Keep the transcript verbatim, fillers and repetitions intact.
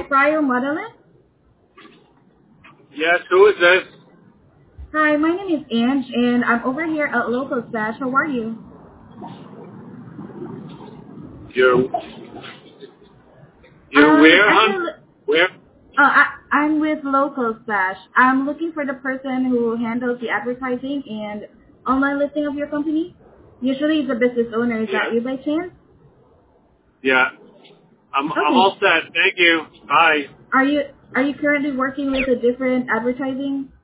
Cryo Modeling? Yes, who is this? Hi, my name is Ange, and I'm over here at Local Stash. How are you? You're, you're Um, where, I'm, hon? a, Where? uh, I, I'm with Local Stash. I'm looking for the person who handles the advertising and online listing of your company. Usually it's a business owner. Is Yeah. that you by chance? Yeah. I'm, I'm Okay. all set. Thank you. Bye. Are you are you currently working with a different advertising